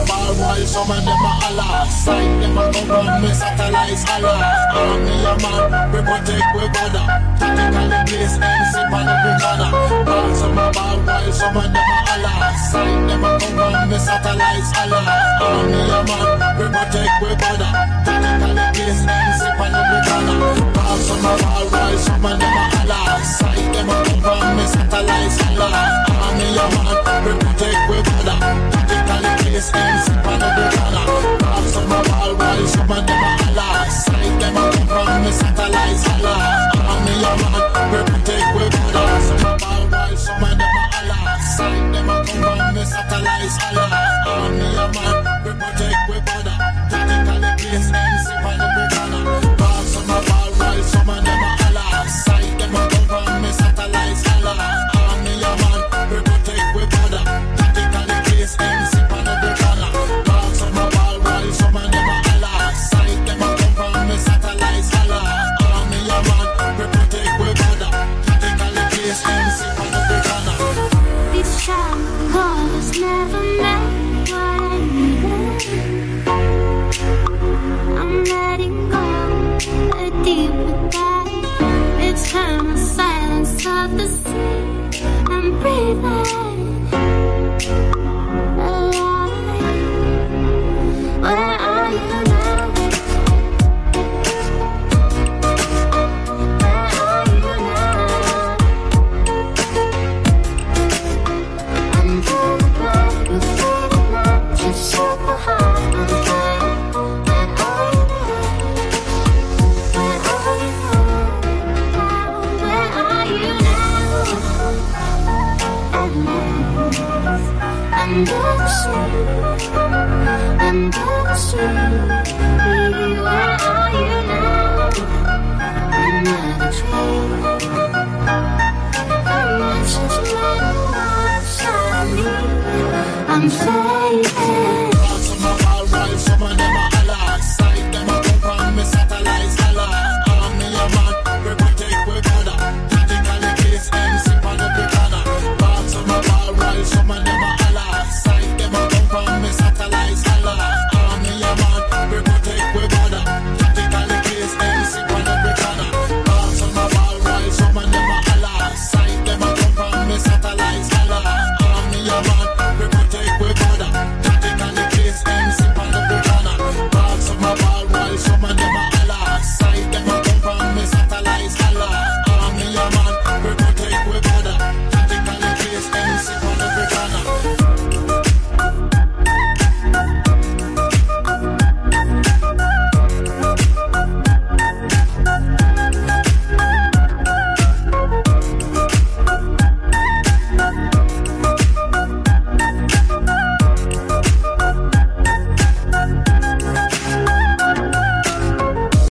ball while some of them a holla. Sight them a come from me satellites holla. Me a man, we protect we brother. Tactically place MC on every corner. Ball some a ball while some of them a holla. Sight them a come from me satellites holla. Me a man, we protect we brother. Tactically place MC on every corner. Ball some a ball while some of them a holla. Sight them a come from me satellites holla. Me a man, we protect we brother. Tactically place MC on every corner. Ball some a ball while some of them a holla. Sight them a come from me satellites holla. Me a man, we protect we brother. Some a ball while some of them a holla. Sight them a come from me satellites holla. Me a man, we protect we brother. Tactically place MC on every corner. Ball some a ball while some of them a holla. Sight them a come from me satellites holla. Me a man, we protect we brother. Tactically place MC on every corner. Ball some a ball while some of them a holla. Sight them a come from me satellites holla. Me a man, we protect we brother. Tactically place MC on every corner. These shallow colors never meant what I needed. I'm letting go, a deeper dive. It's time the silence of the sea. I'm breathing alive. Where are you now? Where are you now? Under the bright, you faded light, you set the heart on fire. Where are you now? Where are you now? Where are you now? Under the sea, under the sea. Baby, where are you now? Another tree. I'm fading.